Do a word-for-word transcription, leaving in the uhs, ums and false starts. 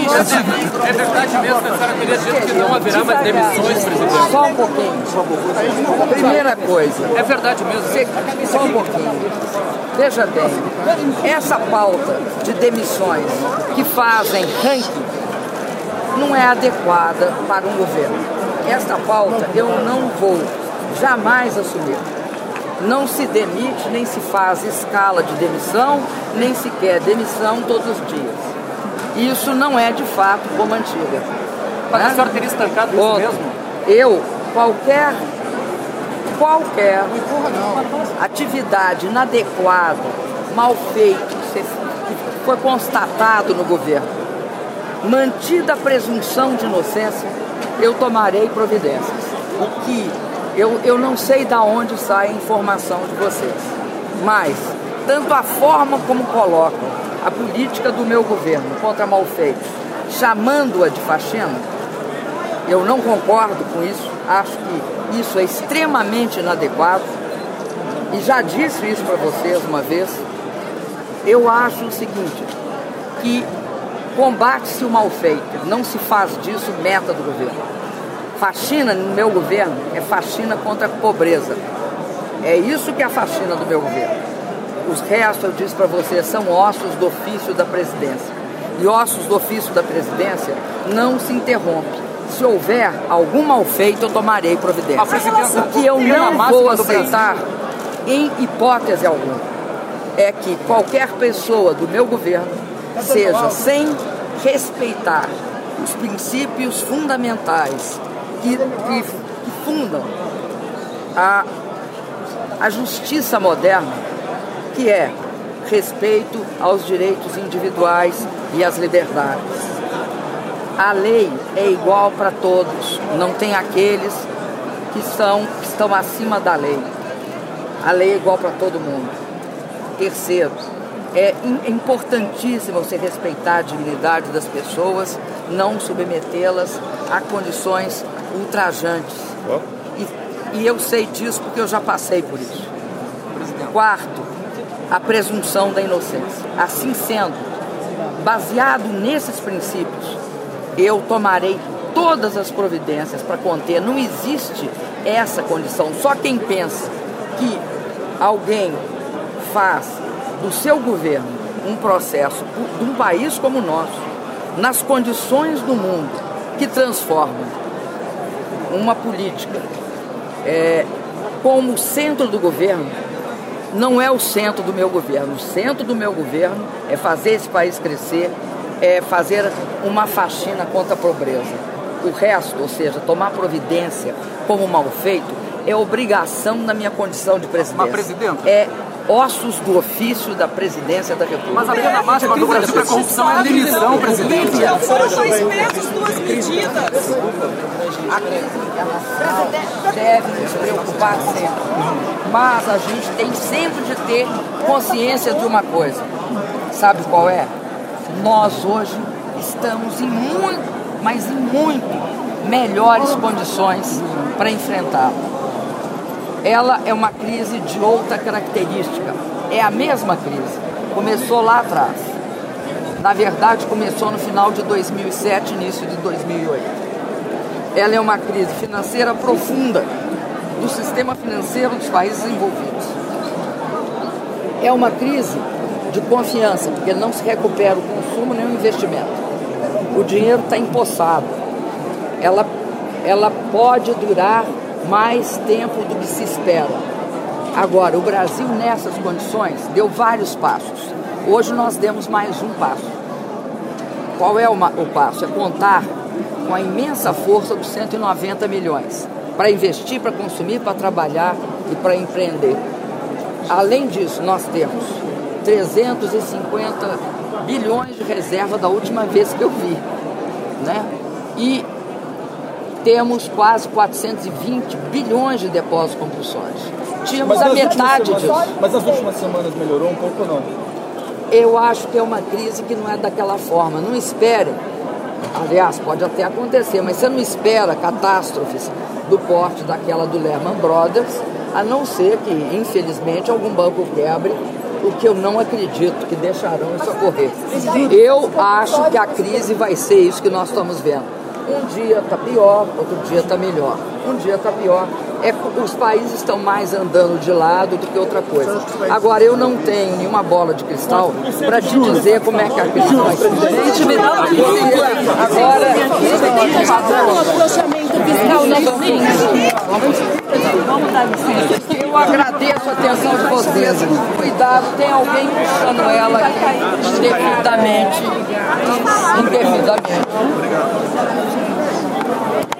É verdade mesmo que a senhora teria dito que não haverá mais demissões, presidente? Só um pouquinho, por favor. Primeira coisa. É verdade mesmo. Você, só um pouquinho. Veja bem, essa pauta de demissões que fazem ranking não é adequada para um governo. Essa pauta eu não vou jamais assumir. Não se demite, nem se faz escala de demissão, nem sequer demissão todos os dias. Isso não é de fato como antiga. Mas né? a senhora teria estancado isso mesmo? Eu, qualquer, qualquer atividade inadequada, mal feita, que foi constatado no governo, mantida a presunção de inocência, eu tomarei providências. O que eu, eu não sei de onde sai a informação de vocês, mas tanto a forma como colocam a política do meu governo contra malfeitos, chamando-a de faxina, eu não concordo com isso, acho que isso é extremamente inadequado, e já disse isso para vocês uma vez. Eu acho o seguinte, que combate-se o mal feito, não se faz disso meta do governo. Faxina no meu governo é faxina contra a pobreza. É isso que é a faxina do meu governo. Os restos, eu disse para vocês, são ossos do ofício da presidência. E ossos do ofício da presidência não se interrompe. Se houver algum mal feito, eu tomarei providência. O que eu não vou aceitar, em hipótese alguma, é que qualquer pessoa do meu governo seja sem respeitar os princípios fundamentais que, que, que fundam a, a justiça moderna, que é respeito aos direitos individuais e às liberdades. A lei é igual para todos, não tem aqueles que, são, que estão acima da lei. A lei é igual para todo mundo. Terceiro, é importantíssimo você respeitar a dignidade das pessoas, não submetê-las a condições ultrajantes. E, e eu sei disso porque eu já passei por isso. Quarto, a presunção da inocência. Assim sendo, baseado nesses princípios, eu tomarei todas as providências para conter. Não existe essa condição. Só quem pensa que alguém faz do seu governo um processo de um país como o nosso, nas condições do mundo, que transforma uma política é, como centro do governo, não é o centro do meu governo. O centro do meu governo é fazer esse país crescer, é fazer uma faxina contra a pobreza. O resto, ou seja, tomar providência como mal feito, é obrigação da minha condição de presidência. Mas, presidente... É ossos do ofício da presidência da República. Mas a pena máxima do Brasil para corrupção é demissão, presidente. Foram dois meses, duas medidas. A crise internacional deve nos preocupar sempre. Mas a gente tem sempre de ter consciência de uma coisa. Sabe qual é? Nós hoje estamos em muito, mas em muito melhores condições para enfrentar. Ela é uma crise de outra característica. É a mesma crise. Começou lá atrás. Na verdade, começou no final de dois mil e sete, início de dois mil e oito. Ela é uma crise financeira profunda do sistema financeiro dos países envolvidos. É uma crise de confiança, porque não se recupera o consumo nem o investimento. O dinheiro está empossado. Ela, ela pode durar mais tempo do que se espera. Agora, o Brasil, nessas condições, deu vários passos. Hoje nós demos mais um passo. Qual é uma, o passo? É contar com a imensa força dos cento e noventa milhões para investir, para consumir, para trabalhar e para empreender. Além disso, nós temos trezentos e cinquenta bilhões de reserva da última vez que eu vi, né? E temos quase quatrocentos e vinte bilhões de depósitos compulsórios. Tínhamos a metade semanas, disso. Mas nas últimas semanas melhorou um pouco ou não? Eu acho que é uma crise que não é daquela forma. Não espere. Aliás, pode até acontecer, mas você não espera catástrofes do porte daquela do Lehman Brothers, a não ser que, infelizmente, algum banco quebre, o o que eu não acredito que deixarão isso ocorrer. Eu acho que a crise vai ser isso que nós estamos vendo. Um dia está pior, outro dia está melhor. Um dia está pior. É, os países estão mais andando de lado do que outra coisa. Agora, eu não tenho nenhuma bola de cristal para te dizer como é que a crise vai ser. Agora, eu agradeço a atenção de vocês. Cuidado, tem alguém puxando ela indevidamente. Indevidamente.